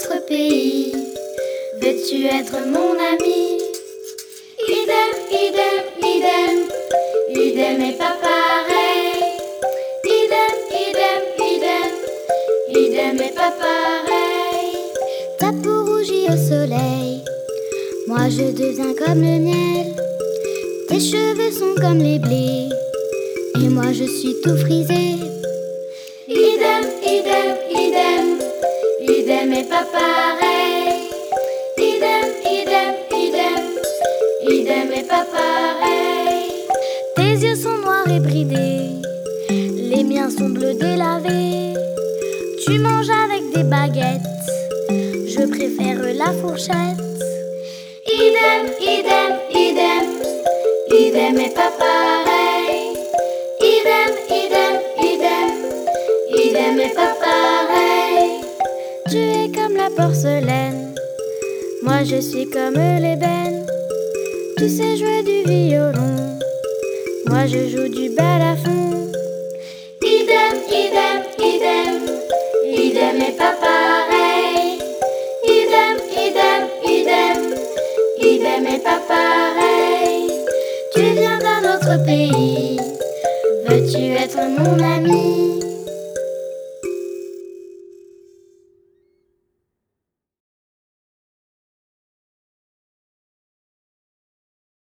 notre pays. Veux-tu être mon ami? Idem, idem, idem, idem et pas pareil. Idem, idem, idem, idem et pas pareil. Ta peau rougit au soleil, moi je deviens comme le miel. Tes cheveux sont comme les blés, et moi je suis tout frisé. Idem, idem, idem, idem et pas pareil. Idem, idem, idem, idem et pas pareil. Tes yeux sont noirs et bridés, les miens sont bleus délavés. Tu manges avec des baguettes, je préfère la fourchette. Idem, idem, idem, idem et pas pareil. Idem, idem, idem, idem et pas pareil. Tu es comme la porcelaine, moi je suis comme l'ébène. Tu sais jouer du violon, moi je joue du balafon. Idem, idem, idem, idem et pas pareil. Idem, idem, idem, idem et pas pareil. Tu viens d'un autre pays, veux-tu être mon ami?